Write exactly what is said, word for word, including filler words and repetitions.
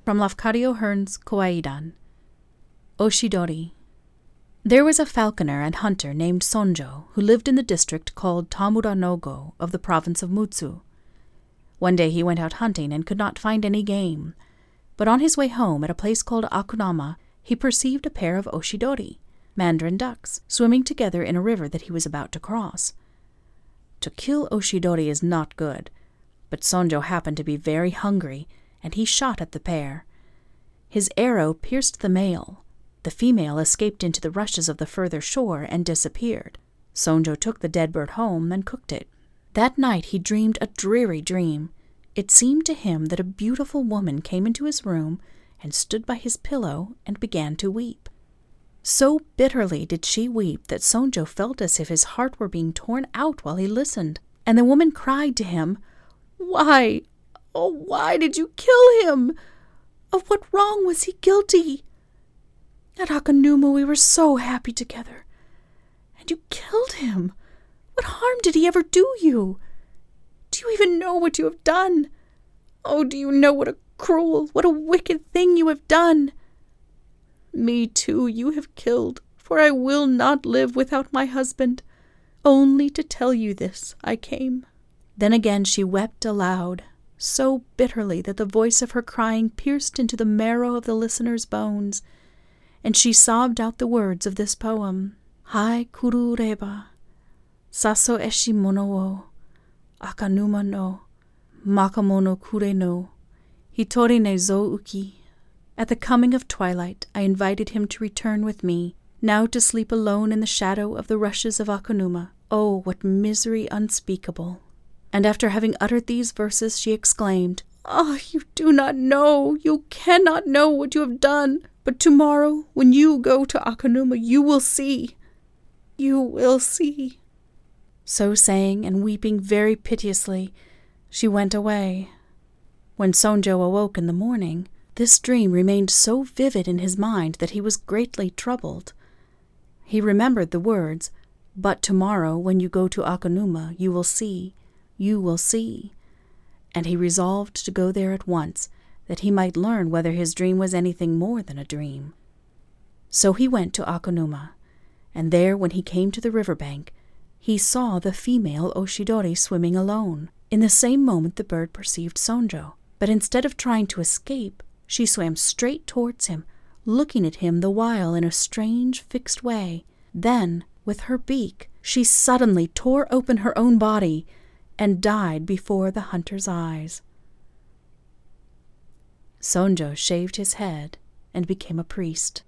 From Lafcadio Hearn's Kawaiidan. Oshidori. There was a falconer and hunter named Sonjo who lived in the district called Tamura no Go of the province of Mutsu. One day he went out hunting and could not find any game, but on his way home at a place called Akunama he perceived a pair of oshidori, mandarin ducks, swimming together in a river that he was about to cross. To kill oshidori is not good, but Sonjo happened to be very hungry, and he shot at the pair. His arrow pierced the male. The female escaped into the rushes of the further shore and disappeared. Sonjo took the dead bird home and cooked it. That night he dreamed a dreary dream. It seemed to him that a beautiful woman came into his room and stood by his pillow and began to weep. So bitterly did she weep that Sonjo felt as if his heart were being torn out while he listened, and the woman cried to him, "Why, oh, why did you kill him? Of what wrong was he guilty? At Akanuma we were so happy together, and you killed him. What harm did he ever do you? Do you even know what you have done? Oh, do you know what a cruel, what a wicked thing you have done? Me too you have killed, for I will not live without my husband. Only to tell you this I came." Then again she wept aloud, so bitterly that the voice of her crying pierced into the marrow of the listener's bones, and she sobbed out the words of this poem. Hai kuru reba, saso eshi mono wo, akanuma no, makamono kure no, hitori ne zo uki. At the coming of twilight I invited him to return with me, now to sleep alone in the shadow of the rushes of Akanuma. Oh, what misery unspeakable! And after having uttered these verses, she exclaimed, "Ah, you do not know, you cannot know what you have done. But tomorrow, when you go to Akanuma, you will see. You will see." So saying, and weeping very piteously, she went away. When Sonjo awoke in the morning, this dream remained so vivid in his mind that he was greatly troubled. He remembered the words, "But tomorrow, when you go to Akanuma, you will see, you will see," and he resolved to go there at once, that he might learn whether his dream was anything more than a dream. So he went to Akanuma, and there, when he came to the river bank, he saw the female oshidori swimming alone. In the same moment the bird perceived Sonjo, but instead of trying to escape, she swam straight towards him, looking at him the while in a strange fixed way. Then, with her beak, she suddenly tore open her own body and died before the hunter's eyes. Sonjo shaved his head and became a priest.